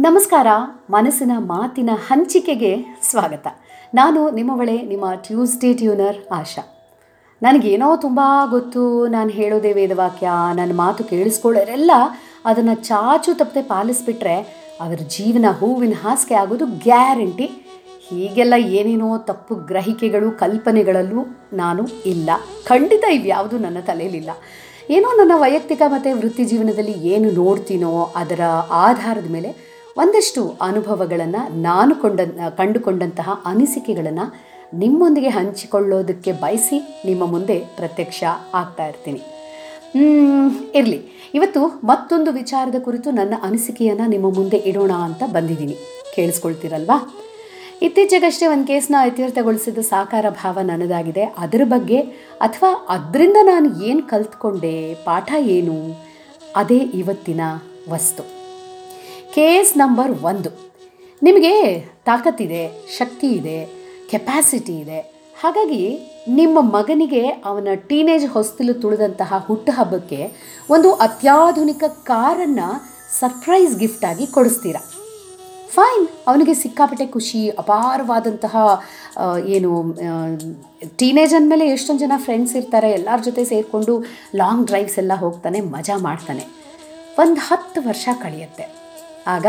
ನಮಸ್ಕಾರ. ಮನಸ್ಸಿನ ಮಾತಿನ ಹಂಚಿಕೆಗೆ ಸ್ವಾಗತ. ನಾನು ನಿಮ್ಮವಳೆ, ನಿಮ್ಮ ಟ್ಯೂಸ್ಡೇ ಟ್ಯೂನರ್ ಆಶಾ. ನನಗೇನೋ ತುಂಬ ಗೊತ್ತು, ನಾನು ಹೇಳೋದೇ ವೇದವಾಕ್ಯ, ನನ್ನ ಮಾತು ಕೇಳಿಸ್ಕೊಳ್ಳೋರೆಲ್ಲ ಅದನ್ನು ಚಾಚು ತಪ್ಪದೆ ಪಾಲಿಸ್ಬಿಟ್ರೆ ಅವರ ಜೀವನ ಹೂವಿನ ಹಾಸಿಗೆ ಆಗೋದು ಗ್ಯಾರಂಟಿ. ಹೀಗೆಲ್ಲ ಏನೇನೋ ತಪ್ಪು ಗ್ರಹಿಕೆಗಳು, ಕಲ್ಪನೆಗಳಲ್ಲೂ ನಾನು ಇಲ್ಲ. ಖಂಡಿತ ಇವ್ಯಾವುದು ನನ್ನ ತಲೆಯಲ್ಲಿಲ್ಲ. ಏನೋ ನನ್ನ ವೈಯಕ್ತಿಕ ಮತ್ತು ವೃತ್ತಿ ಜೀವನದಲ್ಲಿ ಏನು ನೋಡ್ತೀನೋ ಅದರ ಆಧಾರದ ಮೇಲೆ ಒಂದಷ್ಟು ಅನುಭವಗಳನ್ನು ನಾನು ಕಂಡುಕೊಂಡಂತಹ ಅನಿಸಿಕೆಗಳನ್ನು ನಿಮ್ಮೊಂದಿಗೆ ಹಂಚಿಕೊಳ್ಳೋದಕ್ಕೆ ಬಯಸಿ ನಿಮ್ಮ ಮುಂದೆ ಪ್ರತ್ಯಕ್ಷ ಆಗ್ತಾ ಇರ್ತೀನಿ. ಇರಲಿ, ಇವತ್ತು ಮತ್ತೊಂದು ವಿಚಾರದ ಕುರಿತು ನನ್ನ ಅನಿಸಿಕೆಯನ್ನು ನಿಮ್ಮ ಮುಂದೆ ಇಡೋಣ ಅಂತ ಬಂದಿದ್ದೀನಿ. ಕೇಳಿಸ್ಕೊಳ್ತೀರಲ್ವಾ? ಇತ್ತೀಚೆಗಷ್ಟೇ ಒಂದು ಕೇಸನ್ನ ಇತ್ಯರ್ಥಗೊಳಿಸಿದ ಸಾಕಾರ ಭಾವ ನನ್ನದಾಗಿದೆ. ಅದರ ಬಗ್ಗೆ ಅಥವಾ ಅದರಿಂದ ನಾನು ಏನು ಕಲ್ತ್ಕೊಂಡೆ, ಪಾಠ ಏನು, ಅದೇ ಇವತ್ತಿನ ವಸ್ತು. Case number 1. ನಿಮಗೆ ತಾಕತ್ತಿದೆ, ಶಕ್ತಿ ಇದೆ, ಕೆಪ್ಯಾಸಿಟಿ ಇದೆ. ಹಾಗಾಗಿ ನಿಮ್ಮ ಮಗನಿಗೆ ಅವನ ಟೀನೇಜ್ ಹೊಸ್ತಿಲು ತುಳಿದಂತಹ ಹುಟ್ಟುಹಬ್ಬಕ್ಕೆ ಒಂದು ಅತ್ಯಾಧುನಿಕ ಕಾರನ್ನು ಸರ್ಪ್ರೈಸ್ ಗಿಫ್ಟಾಗಿ ಕೊಡಿಸ್ತೀರಾ. ಫೈನ್, ಅವನಿಗೆ ಸಿಕ್ಕಾಪಟ್ಟೆ ಖುಷಿ, ಅಪಾರವಾದಂತಹ ಟೀನೇಜ್ ಅಂದಮೇಲೆ ಎಷ್ಟೊಂದು ಜನ ಫ್ರೆಂಡ್ಸ್ ಇರ್ತಾರೆ, ಎಲ್ಲರ ಜೊತೆ ಸೇರಿಕೊಂಡು ಲಾಂಗ್ ಡ್ರೈವ್ಸ್ ಎಲ್ಲ ಹೋಗ್ತಾನೆ, ಮಜಾ ಮಾಡ್ತಾನೆ. ಒಂದು 10 ವರ್ಷ ಕಳೆಯುತ್ತೆ. ಆಗ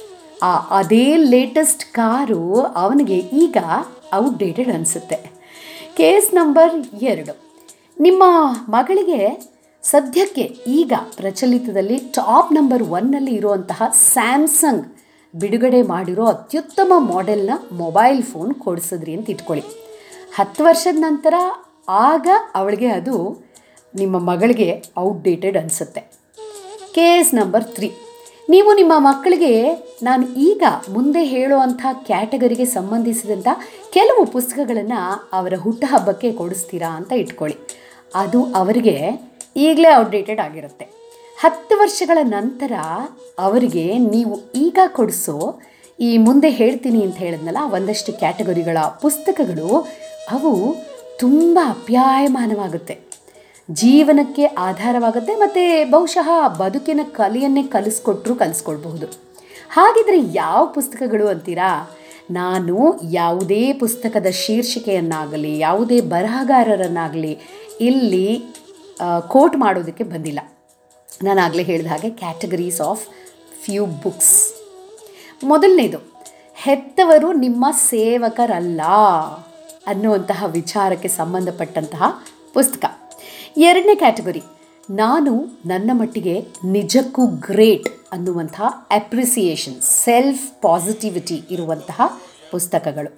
ಅದೇ ಲೇಟೆಸ್ಟ್ ಕಾರು ಅವನಿಗೆ ಈಗ ಔಟ್ಡೇಟೆಡ್ ಅನಿಸುತ್ತೆ. Case number 2. ನಿಮ್ಮ ಮಗಳಿಗೆ ಸದ್ಯಕ್ಕೆ ಈಗ ಪ್ರಚಲಿತದಲ್ಲಿ ಟಾಪ್ ನಂಬರ್ 1ನಲ್ಲಿ ಇರುವಂತಹ ಸ್ಯಾಮ್ಸಂಗ್ ಬಿಡುಗಡೆ ಮಾಡಿರೋ ಅತ್ಯುತ್ತಮ ಮಾಡೆಲ್ನ ಮೊಬೈಲ್ ಫೋನ್ ಕೊಡಿಸಿದ್ರಿ ಅಂತ ಇಟ್ಕೊಳ್ಳಿ. 10 ವರ್ಷದ ನಂತರ ಆಗ ಅವಳಿಗೆ ಅದು, ನಿಮ್ಮ ಮಗಳಿಗೆ ಔಟ್ಡೇಟೆಡ್ ಅನಿಸುತ್ತೆ. Case number 3. ನೀವು ನಿಮ್ಮ ಮಕ್ಕಳಿಗೆ ನಾನು ಈಗ ಮುಂದೆ ಹೇಳುವಂಥ ಕ್ಯಾಟಗರಿಗೆ ಸಂಬಂಧಿಸಿದಂಥ ಕೆಲವು ಪುಸ್ತಕಗಳನ್ನು ಅವರ ಹುಟ್ಟುಹಬ್ಬಕ್ಕೆ ಕೊಡಿಸ್ತೀರಾ ಅಂತ ಇಟ್ಕೊಳ್ಳಿ. ಅದು ಅವರಿಗೆ ಈಗಲೇ ಔಟ್ಡೇಟೆಡ್ ಆಗಿರುತ್ತೆ. 10 ವರ್ಷಗಳ ನಂತರ ಅವರಿಗೆ ನೀವು ಈಗ ಕೊಡಿಸೋ ಈ ಮುಂದೆ ಹೇಳ್ತೀನಿ ಅಂತ ಹೇಳಿದ್ನಲ್ಲ ಒಂದಷ್ಟು ಕ್ಯಾಟಗರಿಗಳ ಪುಸ್ತಕಗಳು, ಅವು ತುಂಬ ಅಪ್ಯಾಯಮಾನವಾಗುತ್ತೆ, ಜೀವನಕ್ಕೆ ಆಧಾರವಾಗುತ್ತೆ, ಮತ್ತು ಬಹುಶಃ ಬದುಕಿನ ಕಲೆಯನ್ನೇ ಕಲಿಸ್ಕೊಳ್ಬಹುದು. ಹಾಗಿದ್ರೆ ಯಾವ ಪುಸ್ತಕಗಳು ಅಂತೀರಾ? ನಾನು ಯಾವುದೇ ಪುಸ್ತಕದ ಶೀರ್ಷಿಕೆಯನ್ನಾಗಲಿ ಯಾವುದೇ ಬರಹಗಾರರನ್ನಾಗಲಿ ಇಲ್ಲಿ ಕೋಟ್ ಮಾಡೋದಕ್ಕೆ ಬಂದಿಲ್ಲ. ನಾನು ಆಗಲೇ ಹೇಳಿದ ಹಾಗೆ ಕ್ಯಾಟಗರೀಸ್ ಆಫ್ ಫ್ಯೂ ಬುಕ್ಸ್. ಮೊದಲನೇದು, ಹೆತ್ತವರು ನಿಮ್ಮ ಸೇವಕರಲ್ಲ ಅನ್ನುವಂತಹ ವಿಚಾರಕ್ಕೆ ಸಂಬಂಧಪಟ್ಟಂತಹ ಪುಸ್ತಕ. 2ನೇ ಕ್ಯಾಟಗರಿ, ನಾನು ನನ್ನ ಮಟ್ಟಿಗೆ ನಿಜಕ್ಕೂ ಗ್ರೇಟ್ ಅನ್ನುವಂತಹ ಅಪ್ರಿಸಿಯೇಷನ್, ಸೆಲ್ಫ್ ಪಾಸಿಟಿವಿಟಿ ಇರುವಂತಹ ಪುಸ್ತಕಗಳು.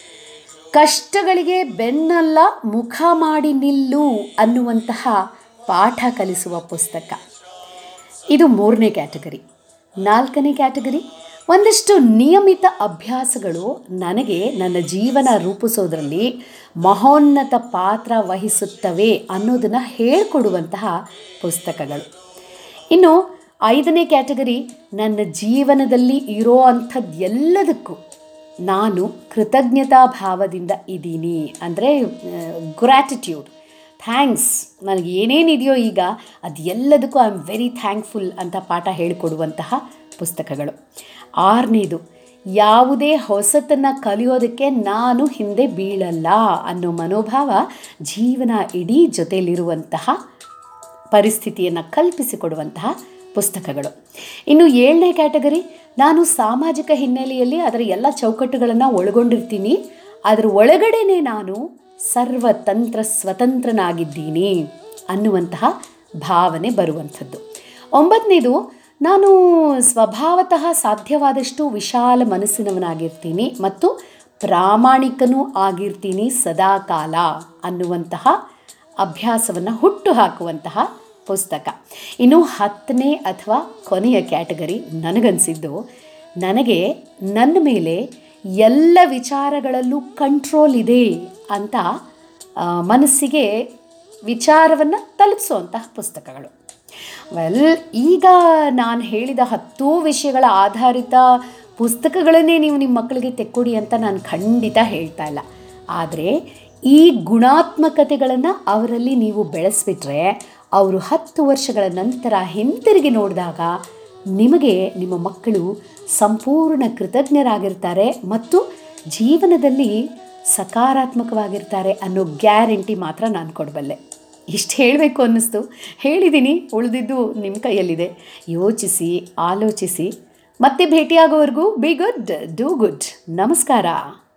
ಕಷ್ಟಗಳಿಗೆ ಬೆನ್ನಲ್ಲ, ಮುಖ ಮಾಡಿ ನಿಲ್ಲು ಅನ್ನುವಂತಹ ಪಾಠ ಕಲಿಸುವ ಪುಸ್ತಕ. ಇದು 3ನೇ ಕ್ಯಾಟಗರಿ. 4ನೇ ಕ್ಯಾಟಗರಿ, ಒಂದಷ್ಟು ನಿಯಮಿತ ಅಭ್ಯಾಸಗಳು ನನಗೆ ನನ್ನ ಜೀವನ ರೂಪಿಸೋದ್ರಲ್ಲಿ ಮಹೋನ್ನತ ಪಾತ್ರ ವಹಿಸುತ್ತವೆ ಅನ್ನೋದನ್ನು ಹೇಳಿಕೊಡುವಂತಹ ಪುಸ್ತಕಗಳು. ಇನ್ನು 5ನೇ ಕ್ಯಾಟಗರಿ, ನನ್ನ ಜೀವನದಲ್ಲಿ ಇರೋ ಅಂಥದ್ದು ಎಲ್ಲದಕ್ಕೂ ನಾನು ಕೃತಜ್ಞತಾ ಭಾವದಿಂದ ಇದ್ದೀನಿ, ಅಂದರೆ ಗ್ರ್ಯಾಟಿಟ್ಯೂಡ್, ಥ್ಯಾಂಕ್ಸ್, ನನಗೆ ಏನೇನಿದೆಯೋ ಈಗ ಅದು ಎಲ್ಲದಕ್ಕೂ ಐ ಆಮ್ ವೆರಿ ಥ್ಯಾಂಕ್ಫುಲ್ ಅಂತ ಪಾಠ ಹೇಳಿಕೊಡುವಂತಹ ಪುಸ್ತಕಗಳು. 6ನೇದು, ಯಾವುದೇ ಹೊಸತನ್ನು ಕಲಿಯೋದಕ್ಕೆ ನಾನು ಹಿಂದೆ ಬೀಳಲ್ಲ ಅನ್ನೋ ಮನೋಭಾವ ಜೀವನ ಇಡೀ ಜೊತೆಯಲ್ಲಿರುವಂತಹ ಪರಿಸ್ಥಿತಿಯನ್ನು ಕಲ್ಪಿಸಿಕೊಡುವಂತಹ ಪುಸ್ತಕಗಳು. ಇನ್ನು 7ನೇ ಕ್ಯಾಟಗರಿ, ನಾನು ಸಾಮಾಜಿಕ ಹಿನ್ನೆಲೆಯಲ್ಲಿ ಅದರ ಎಲ್ಲ ಚೌಕಟ್ಟುಗಳನ್ನು ಒಳಗೊಂಡಿರ್ತೀನಿ, ಅದರ ಒಳಗಡೆನೇ ನಾನು ಸರ್ವತಂತ್ರ ಸ್ವತಂತ್ರನಾಗಿದ್ದೀನಿ ಅನ್ನುವಂತಹ ಭಾವನೆ ಬರುವಂಥದ್ದು. 9ನೇದು, ನಾನು ಸ್ವಭಾವತಃ ಸಾಧ್ಯವಾದಷ್ಟು ವಿಶಾಲ ಮನಸ್ಸಿನವನಾಗಿರ್ತೀನಿ ಮತ್ತು ಪ್ರಾಮಾಣಿಕನೂ ಆಗಿರ್ತೀನಿ ಸದಾಕಾಲ ಅನ್ನುವಂತಹ ಅಭ್ಯಾಸವನ್ನು ಹುಟ್ಟು ಹಾಕುವಂತಹ ಪುಸ್ತಕ. ಇನ್ನು 10ನೇ ಅಥವಾ ಕೊನೆಯ ಕ್ಯಾಟಗರಿ ನನಗನ್ಸಿದ್ದು, ನನಗೆ ನನ್ನ ಮೇಲೆ ಎಲ್ಲ ವಿಚಾರಗಳಲ್ಲೂ ಕಂಟ್ರೋಲ್ ಇದೆ ಅಂತ ಮನಸ್ಸಿಗೆ ವಿಚಾರವನ್ನು ತಲುಪಿಸುವಂತಹ ಪುಸ್ತಕಗಳು. ಈಗ ನಾನು ಹೇಳಿದ 10 ವಿಷಯಗಳ ಆಧಾರಿತ ಪುಸ್ತಕಗಳನ್ನೇ ನೀವು ನಿಮ್ಮ ಮಕ್ಕಳಿಗೆ ತೆಕ್ಕೊಡಿ ಅಂತ ನಾನು ಖಂಡಿತ ಹೇಳ್ತಾ ಇಲ್ಲ. ಆದರೆ ಈ ಗುಣಾತ್ಮಕತೆಗಳನ್ನು ಅವರಲ್ಲಿ ನೀವು ಬೆಳೆಸ್ಬಿಟ್ರೆ ಅವರು 10 ವರ್ಷಗಳ ನಂತರ ಹಿಂತಿರುಗಿ ನೋಡಿದಾಗ ನಿಮಗೆ ನಿಮ್ಮ ಮಕ್ಕಳು ಸಂಪೂರ್ಣ ಕೃತಜ್ಞರಾಗಿರ್ತಾರೆ ಮತ್ತು ಜೀವನದಲ್ಲಿ ಸಕಾರಾತ್ಮಕವಾಗಿರ್ತಾರೆ ಅನ್ನೋ ಗ್ಯಾರಂಟಿ ಮಾತ್ರ ನಾನು ಕೊಡಬಲ್ಲೆ. ಇಷ್ಟು ಹೇಳಬೇಕು ಅನ್ನಿಸ್ತು, ಹೇಳಿದ್ದೀನಿ. ಉಳಿದಿದ್ದು ನಿಮ್ಮ ಕೈಯಲ್ಲಿದೆ. ಯೋಚಿಸಿ, ಆಲೋಚಿಸಿ. ಮತ್ತೆ ಭೇಟಿಯಾಗೋವರೆಗೂ ಬಿ ಗುಡ್, ಡೂ ಗುಡ್. ನಮಸ್ಕಾರ.